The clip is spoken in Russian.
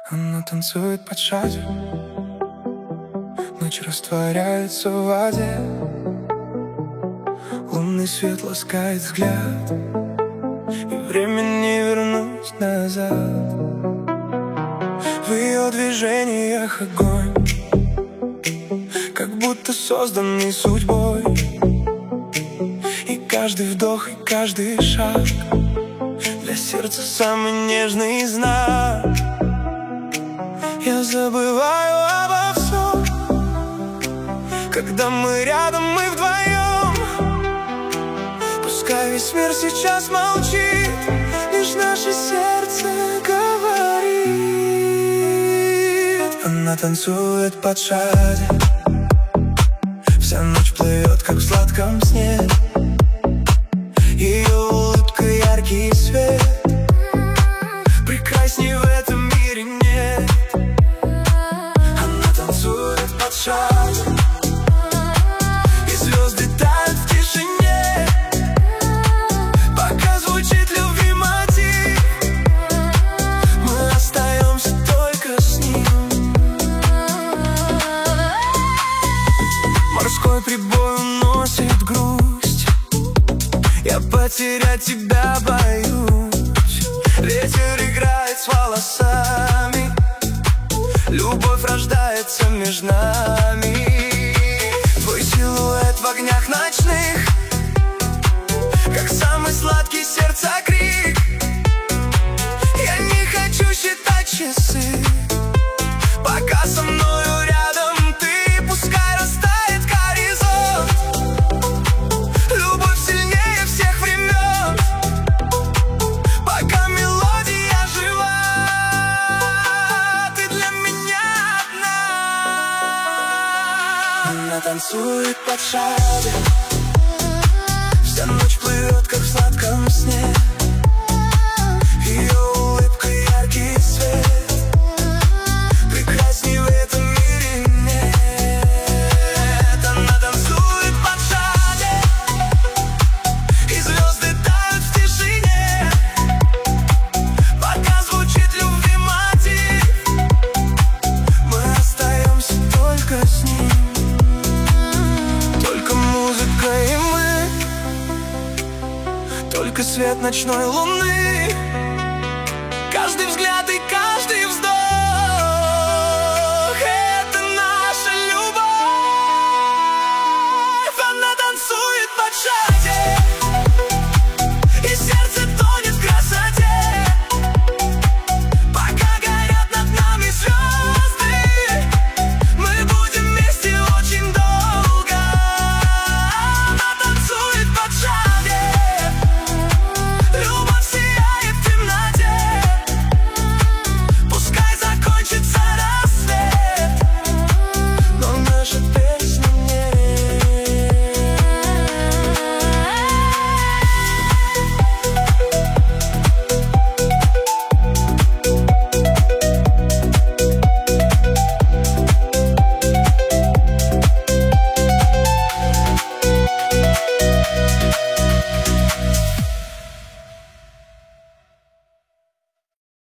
Она танцует под шатер, ночь растворяется в воде. Лунный свет ласкает взгляд, и время не вернуть назад. В ее движениях огонь, как будто созданный судьбой. И каждый вдох, и каждый шаг для сердца самый нежный знак. Я забываю обо всем, когда мы рядом, мы вдвоем. Пускай весь мир сейчас молчит, лишь наше сердце говорит. Она танцует под шатер, вся ночь плывет, как в сладком сне. Ее улыбка яркий свет, прекрасней в этом мире нет. Она танцует под шатер, и звезды тают в тишине. Пока звучит любви мотив, мы остаемся только с ним. Морской прибой уносит грусть, я потерять тебя боюсь. Ветер играет с волосами, любовь рождается между нами. Твой силуэт в огнях ночных, как самый сладкий сердца крик. Я не хочу считать часы, пока со мною рядом ты. Пускай растает горизонт, любовь сильнее всех времен. Пока мелодия жива, ты для меня одна. Она танцует под шатер, вся ночь плывет, как в сладком сне. Ее улыбка яркий свет, прекрасней в этом мире нет. Она танцует под шатер, и звезды тают в тишине. Пока звучит любви мотив, мы остаемся только с ним. Только музыка и мы, только свет ночной луны.